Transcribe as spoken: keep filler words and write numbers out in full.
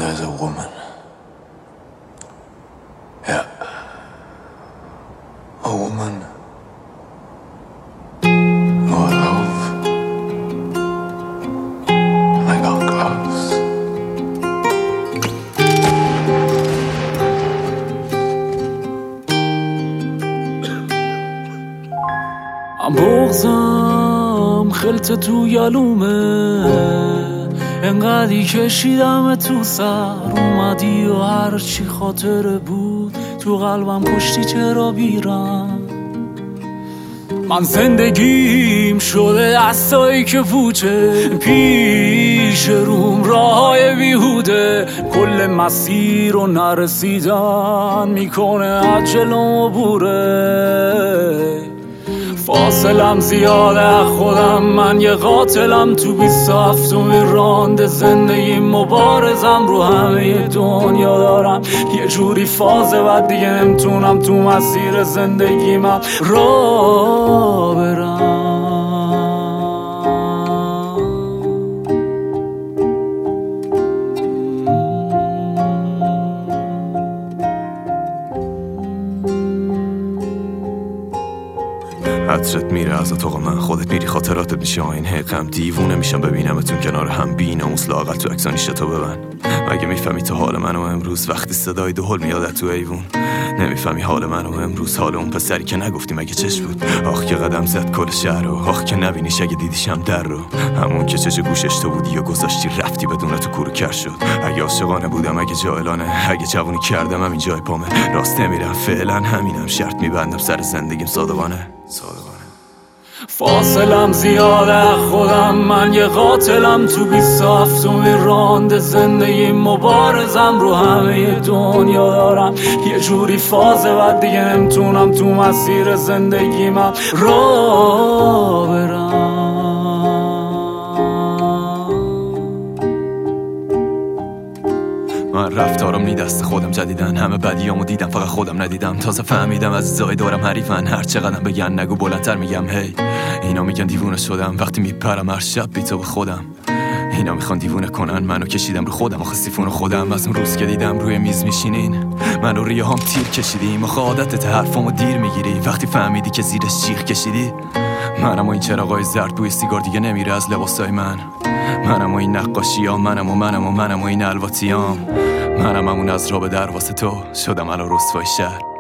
there's a woman. Yeah. A woman who I love. And I got close. I'm بغضم خلط تو یالومه، انقدی کشیدم تو سر اومدی و هر چی خاطره بود تو قلبم کشتی چرا بیرم. من زندگیم شده دستایی که پوچه پیش روم راههای بیهوده، کل مسیر رو نرسیدن میکنه عجلم عبوره. فاصلم زیاده خودم من یه قاتلم تو بیست و هفتمی رانده زندگی مبارزم رو همه دنیا دارم یه جوری فازه و دیگه نمیتونم تو مسیر زندگی من را برم. عطرت میره از اتاق من، خودت میری خاطراتت میشه آین حقم. دیوونه میشم ببینمتون کنار هم، بی ناموس لااقل تو عکسانی شتو ببن. مگه میفهمی تو حال منو امروز وقتی صدای دهل میاد تو ایوون؟ نمیفهمی حال منو امروز، حال اون پسری که نگفتی مگه چش بود؟ آخ که قدم زد کل شهر رو، آخ که نبینیش اگه دیدیشم در رو. همون که چش گوشش تو بودی یا گذاشتی رفتی بدون تو کورو کر شد. اگه عاشقانه بودم اگه جاهلانه، اگه جوونی کردم همین جای پامه. راست نمیرم فعلا همینم، شرط میبندم سر زندگیم صادقانه صادقانه. فاصلم زیاده خودم من یه قاتلم تو بیست و هفتمی رانده زندگی مبارزم رو همه دنیا دارم یه جوری فازه و دیگه نمیتونم تو مسیر زندگی من را برم. من رفتارم نی دست خودم جدیدن، همه بدیامو دیدم فقط خودم ندیدم. تازه فهمیدم از زای دارم حریفن، هر چقدر بگن نگو بلندتر میگم هی. اینا میگن دیوونه شدم وقتی میپرم هر شب بی تو به خودم. اینا میخوان دیوونه کنن منو، کشیدم رو خودم آخه سیفون خودم. از اون روز که دیدم روی میز میشینین منو ریه هم تیر کشیدیم. آخه عادتت حرفامو دیر میگیری وقتی فهمیدی که زیرش شیخ کشیدی. منم و این چراغای زرد بوی سیگار دیگه نمیره از لباسای من. منم و این نقاشیام، منم و منم و منم و این الواتیام. منم همون از را به در واسه تو شدم الان رسوای شهر.